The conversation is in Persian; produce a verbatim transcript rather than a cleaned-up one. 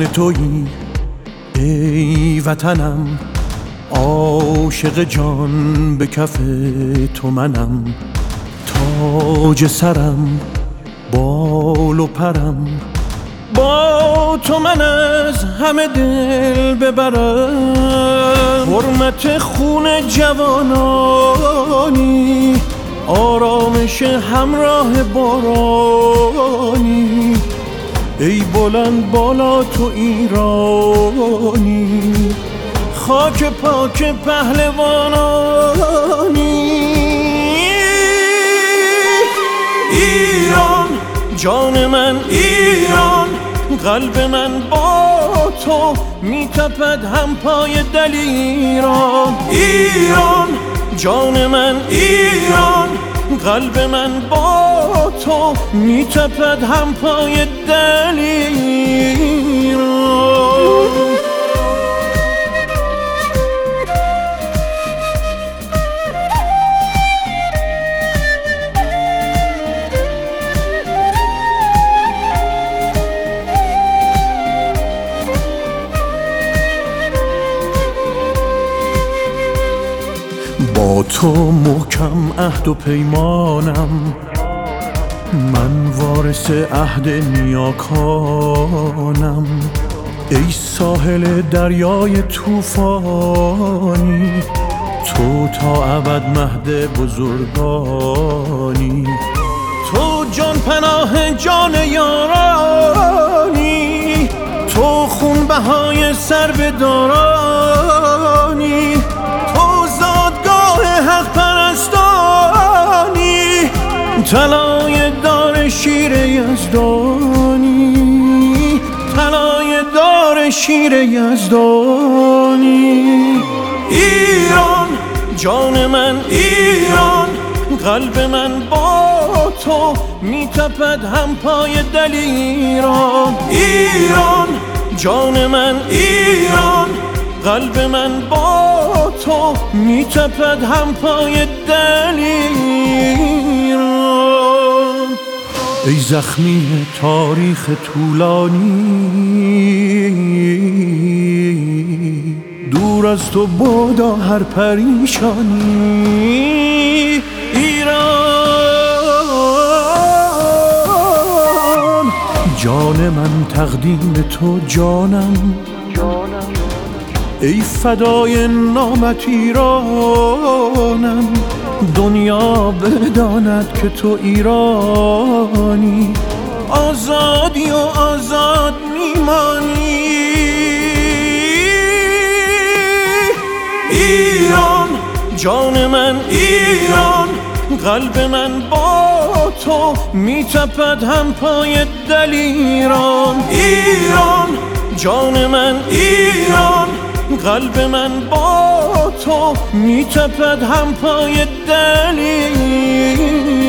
جان تویی ای وطنم، عاشق جان به کف تو منم. تاج سرم بال و پرم، با تو من از همه دل ببرم. حرمت خون جوانانی، آرامش همراه بارانی. ای بلند بالا تو ایرانی، خاک پاک پهلوانانی. ایران جان من، ایران قلب من با تو میتپد هم پای دلیران. ایران جان من، ایران قلب من با تو میتپد هم پای دلیران. با تو محکم عهد و پیمانم، من وارث عهد نیاکانم. ای ساحل دریای طوفانی، تو تا ابد مهد بزرگانی. تو جان پناه جان یارانی، تو خون بهای سر بدارانی. حق پرستانی، طلای دار شیر یزدانی. طلای دار شیر یزدانی. ایران جان من، ایران قلب من با تو میتپد هم پای دلیران. ایران جان من، ایران قلب من با تو میتپد هم پای دلیران. ای زخمی تاریخ طولانی، دور از تو بادا هر پریشانی. ایران جان من تقدیم تو جانم، ای فدای نامت ایرانم. دنیا بداند که تو ایرانی، آزادی و آزاد میمانی. ایران جان من، ایران قلب من با تو میتپد هم پای دلیران. ایران جان من، ایران قلب من با تو میتپد هم پای دلیران.